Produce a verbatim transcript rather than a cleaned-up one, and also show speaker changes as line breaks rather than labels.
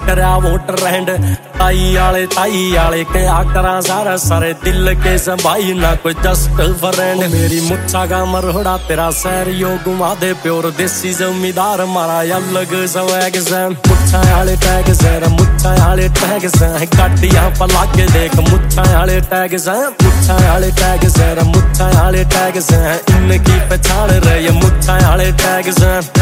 करा voter hand ताई आले ताई आले क्या करा सारा सारे दिल के संभाई ना कोई जस्ट फ्रेंड। मेरी मुच्छा का मरोड़ा तेरा सैर यो घुमा दे प्योर देसी जमींदार मारा अलग स्वैग से। मुच्छा आले टैग से मुच्छा आले टैग से गाड़ियां पर लाके देख मुच्छा आले टैग से। मुच्छा आले टैग से मुच्छा आले टैग से इनकी पहचान रहे मुच्छा आले टैग से।